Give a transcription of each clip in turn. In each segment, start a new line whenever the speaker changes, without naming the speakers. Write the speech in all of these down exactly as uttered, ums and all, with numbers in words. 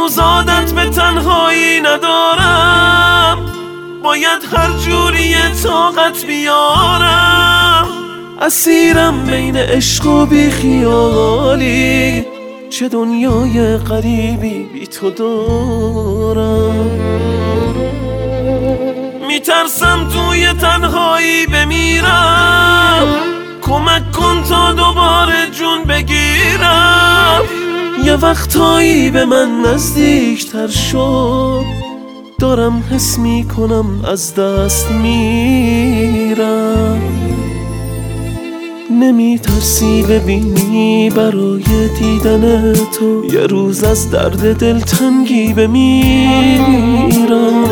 هنوز عادت به تنهایی ندارم، باید هر جوری طاقت بیارم. اسیرم بین عشق و بی خیالی، چه دنیای غریبی بی تو دارم. میترسم توی تنهایی بمیرم، کمک کن تا دوباره جون بگیرم. یه وقتایی به من نزدیکتر شد، دارم حس میکنم از دست میرم. نمی ترسی ببینی برای دیدن تو یه روز از درد دلتنگی بمیرم.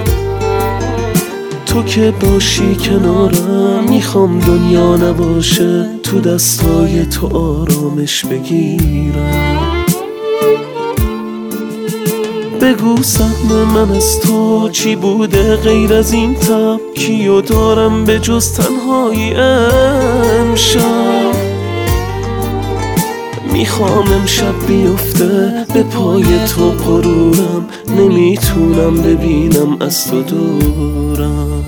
تو که باشی کنارم، میخوام دنیا نباشه، تو دستای تو آرامش بگیرم. بگو سهم من از تو چی بوده غیر از این تب، کیو دارم به جز تنهایی امشب. میخوام امشب بیفته به پای تو غرورم، نمیتونم ببینم از تو دورم.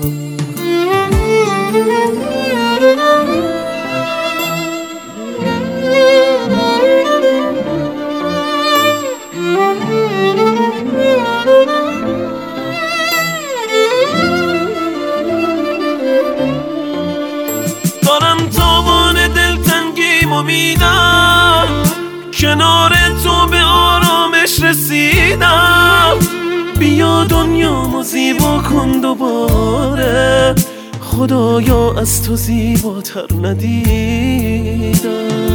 دارم تابان دلتنگیمو میدم، کنار تو به آرامش رسیدم. بیا دنیامو زیبا کن دوباره، خدایا از تو زیباتر ندیدم.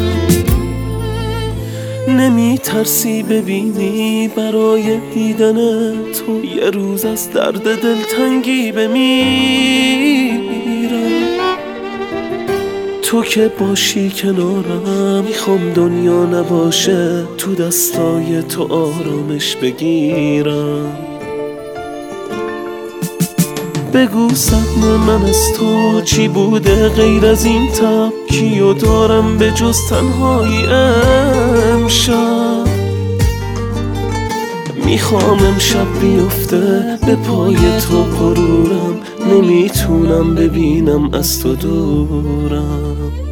نمی ترسی ببینی برای دیدن تو یه روز از درد دلتنگی بمیرم. تو که باشی کنارم، میخوام دنیا نباشه، تو دستای تو آرامش بگیرم. بگو سهم من از تو چی بوده غیر از این تب، کیو دارم به جز تنهایی امشب. میخوام امشب بیفته به پای تو غرورم، نمیتونم ببینم از تو دورم.